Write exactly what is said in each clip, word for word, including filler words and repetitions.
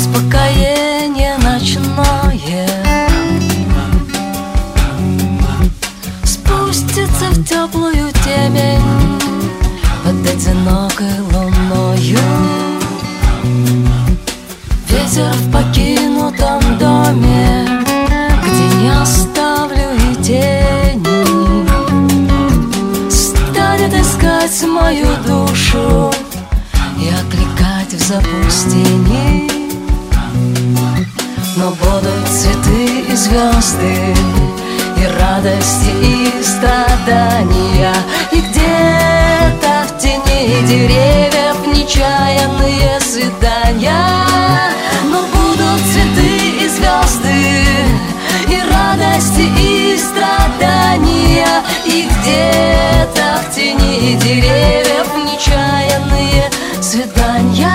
успокоение ночное спустится в теплую темень под одинокой луною. Ветер в покинутом доме, где не оставлю и тени, станет искать мою душу и окликать в запустении. Но будут цветы и звезды, и радости, и страдания, и где-то в тени деревьев нечаянные свидания. Но будут цветы и звезды, и радости, и страдания, и где-то в тени деревьев нечаянные свидания.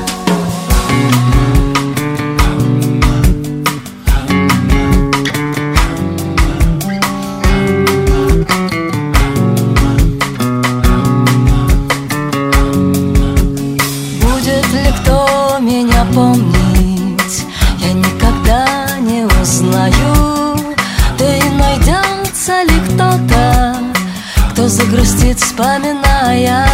Меня помнить я никогда не узнаю. Да и найдется ли кто-то, кто загрустит, вспоминая.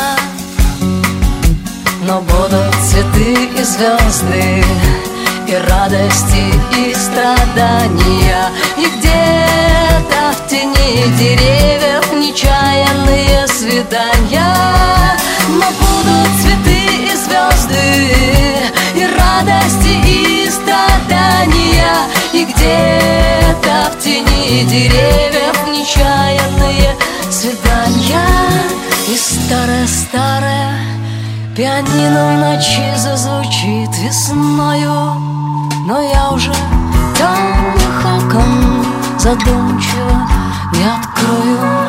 Но будут цветы и звезды, и радости, и страдания, и где-то в тени деревьев нечаянные свидания. Но будут цветы и звезды, и радости, и страдания, и где-то в тени деревьев нечаянные свидания. И старое-старое пианино в ночи зазвучит весною, но я уже темных окон задумчиво не открою.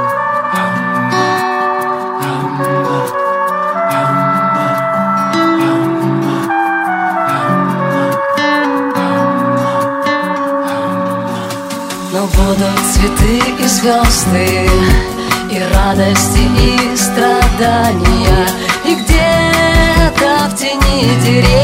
Но будут цветы и звезды, и радости, и страдания, и где-то в тени деревьев